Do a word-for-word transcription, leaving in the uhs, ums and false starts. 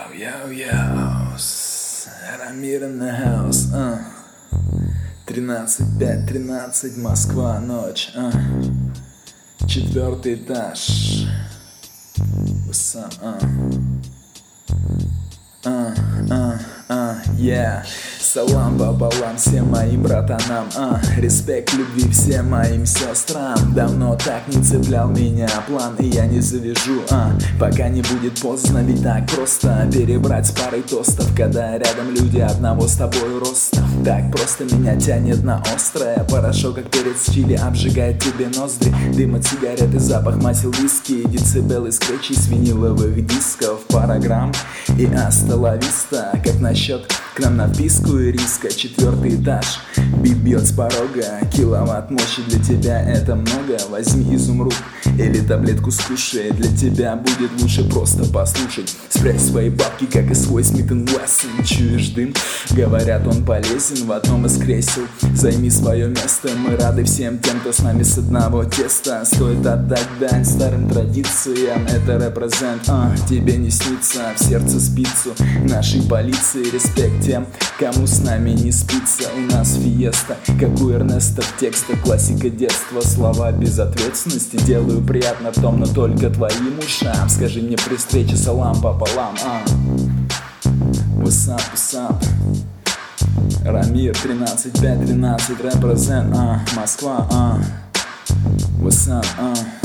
Yo, yo, Рамир in the house, uh. тринадцать пять тринадцать, Москва, ночь, uh. Четвертый этаж. What's up, uh. Uh, uh, uh, yeah. Салам пополам всем моим братанам, а респект любви всем моим сестрам. Давно так не цеплял меня план, и я не завяжу, а пока не будет поздно, ведь так просто перебрать с парой тостов, когда рядом люди одного с тобой роста. Так просто меня тянет на острое. Порошок, как перец чили, обжигает тебе ноздри. Дым от сигареты, запах масел виски, децибелы скретчей с виниловых дисков. Пара грамм и аста ла виста. Как насчет к нам на вписку и риска? Четвертый этаж, бит бьет с порога. Киловатт мощи для тебя это много. Возьми изумруд или таблетку скушай. Для тебя будет лучше просто послушать. Спрячь свои бабки, как и свой Смит энд Вессон. Чуешь дым? Говорят, он полезен в одном из кресел. Займи свое место, мы рады всем тем, кто с нами с одного теста. Стоит отдать дань старым традициям. Это репрезент, а, тебе не снится. В сердце спицу нашей полиции. Респект тем, кому с нами не спится. У нас фиеста, как у Эрнеста в текстах. Классика детства, слова безответственности. Делаю приятно в том, но только твоим ушам. Скажи мне при встрече салам пополам, а. What's up, what's up? Рамир, тринадцать пять тринадцать, репрезент, а. Москва, а. What's up, а.